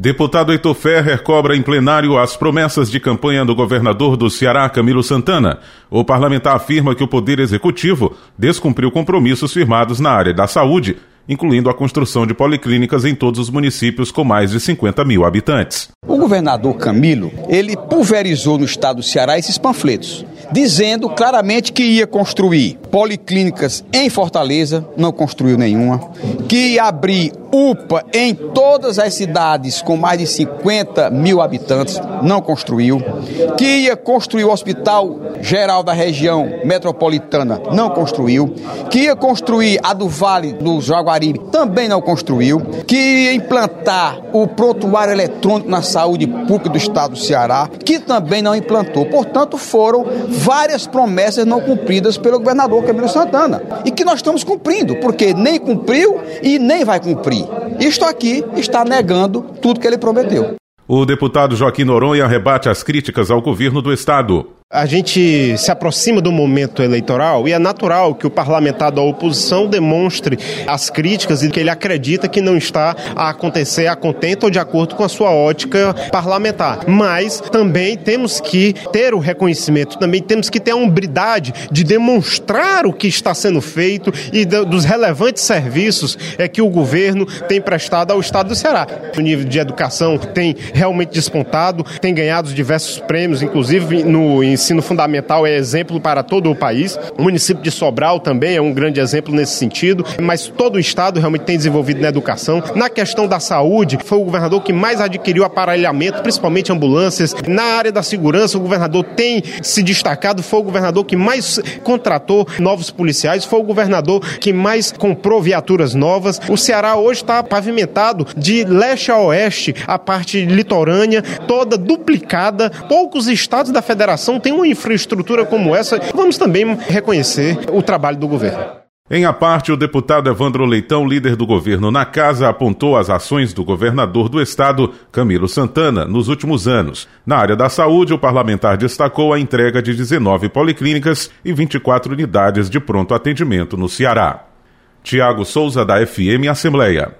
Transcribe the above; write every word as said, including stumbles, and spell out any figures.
Deputado Heitor Ferrer cobra em plenário as promessas de campanha do governador do Ceará, Camilo Santana. O parlamentar afirma que o Poder Executivo descumpriu compromissos firmados na área da saúde, incluindo a construção de policlínicas em todos os municípios com mais de cinquenta mil habitantes. O governador Camilo, ele pulverizou no estado do Ceará esses panfletos, dizendo claramente que ia construir policlínicas em Fortaleza, não construiu nenhuma, que ia abrir U P A em todas as cidades com mais de cinquenta mil habitantes, não construiu, que ia construir o Hospital Geral da região metropolitana, não construiu, que ia construir a do Vale do Jaguaribe, também não construiu, que ia implantar o prontuário eletrônico na saúde pública do estado do Ceará, que também não implantou. Portanto, foram várias promessas não cumpridas pelo governador Camilo Santana, e que nós estamos cumprindo, porque nem cumpriu e nem vai cumprir. Isto aqui está negando tudo que ele prometeu. O deputado Joaquim Noronha rebate as críticas ao governo do estado. A gente se aproxima do momento eleitoral e é natural que o parlamentar da oposição demonstre as críticas e que ele acredita que não está a acontecer a contento ou de acordo com a sua ótica parlamentar. Mas também temos que ter o reconhecimento, também temos que ter a hombridade de demonstrar o que está sendo feito e dos relevantes serviços é que o governo tem prestado ao estado do Ceará. O nível de educação tem realmente despontado, tem ganhado diversos prêmios, inclusive no ensino fundamental é exemplo para todo o país. O município de Sobral também é um grande exemplo nesse sentido, mas todo o estado realmente tem desenvolvido na educação. Na questão da saúde, foi o governador que mais adquiriu aparelhamento, principalmente ambulâncias. Na área da segurança, o governador tem se destacado, foi o governador que mais contratou novos policiais, foi o governador que mais comprou viaturas novas. O Ceará hoje está pavimentado de leste a oeste, a parte litorânea, toda duplicada. Poucos estados da federação têm uma infraestrutura como essa. Vamos também reconhecer o trabalho do governo. Em a parte, o deputado Evandro Leitão, líder do governo na casa, apontou as ações do governador do estado, Camilo Santana, nos últimos anos. Na área da saúde, o parlamentar destacou a entrega de dezenove policlínicas e vinte e quatro unidades de pronto atendimento no Ceará. Tiago Souza, da F M Assembleia.